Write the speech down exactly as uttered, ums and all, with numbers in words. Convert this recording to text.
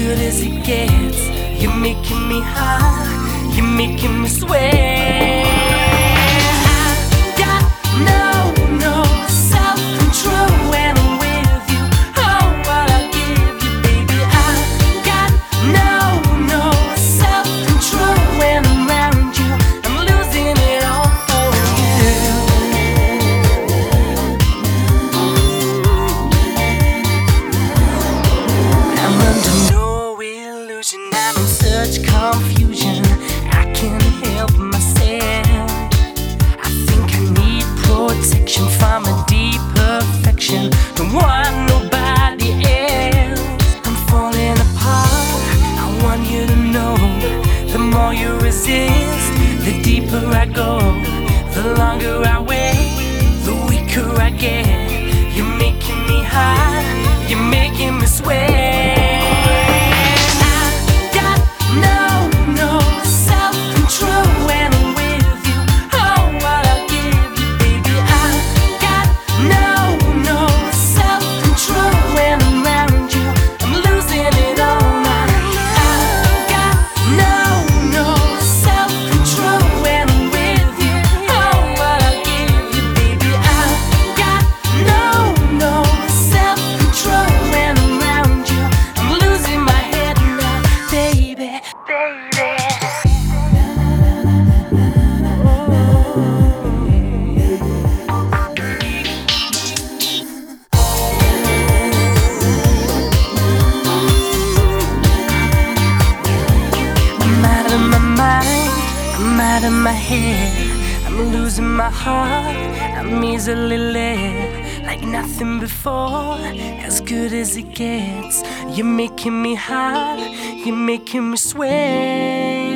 good as it gets. You're making me high, you're making me sweat. I got no, no self-control when I'm with you. Oh, what I give you, baby. I got no, no self-control when I'm around you. I'm losing it all for you. I'm under no illusion, I'm in such confusion, I can't help myself. I think I need protection from a deep perfection. Don't want nobody else. I'm falling apart, I want you to know. The more you resist, the deeper I go. The longer I wait, the weaker I get. You're making me high, you're making me sweat. I'm out of my head, I'm losing my heart, I'm easily led, like nothing before, as good as it gets. You're making me hot, you're making me sweat.